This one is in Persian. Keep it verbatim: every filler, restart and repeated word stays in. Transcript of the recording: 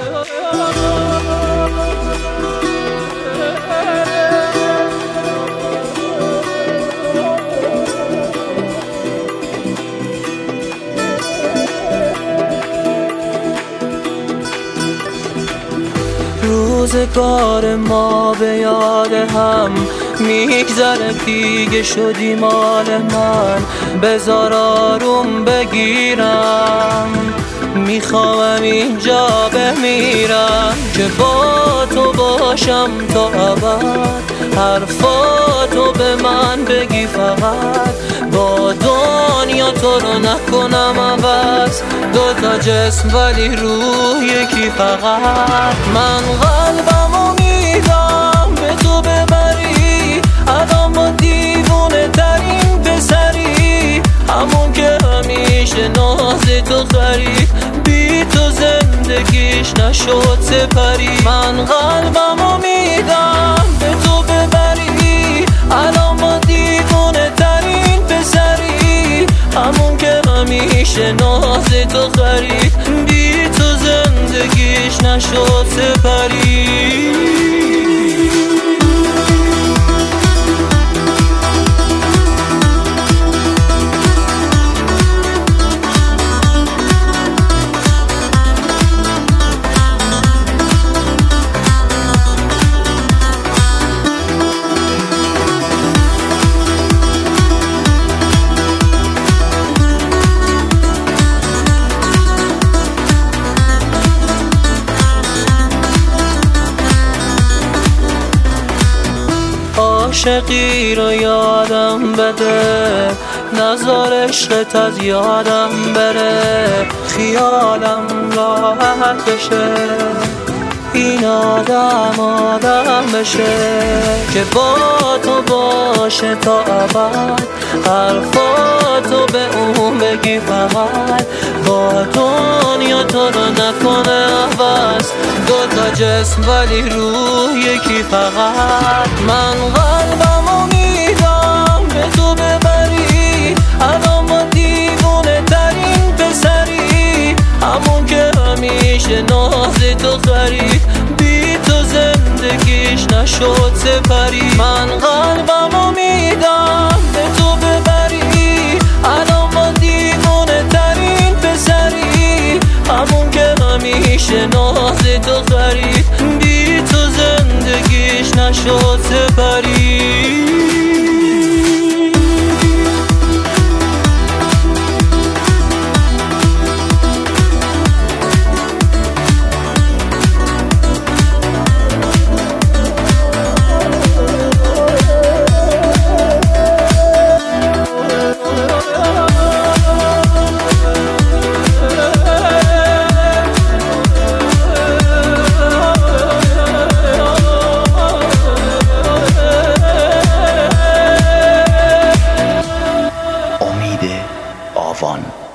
روزگار ما به یاد هم میگذره، دیگه شدی مال من. بذار آروم بگیرم، میخوام اینجا بمیرم که با تو باشم تا ابد. حرفاتو به من بگی فقط، با دنیا تو رو نکنم عوض. دوتا جسم ولی روح یکی فقط. من قلبمو میدم به تو ببری، الان با دیوونه ترین پسری، همون که همیشه ناز تو خرید، بی تو زندگیش نشد سپری. من قلبمو میدم به تو ببری، الان با دیوونه ترین پسری، همون که همیشه ناز تو خرید، بی تو زندگیش نشد سپری. عاشقی رو یادم بده، نذار عشقت از یادم بره، خیالم راحت بشه، این آدم آدم بشه که با تو باشه تا ابد. حرفاتو به اون بگی فقط، با دنیا تو رو نکنه عوض. دوتا جسم ولی روح یکی فقط. من قلبمو میدم به تو ببری، الان با دیوونه ترین پسری، همون که همیشه ناز تو خرید، بی تو زندگیش نشد سپری. من قلبمو میدم به تو ببری، الان با دیوونه ترین پسری، همون که همیشه ناز تو خرید، بی تو زندگیش نشد سپری. آوان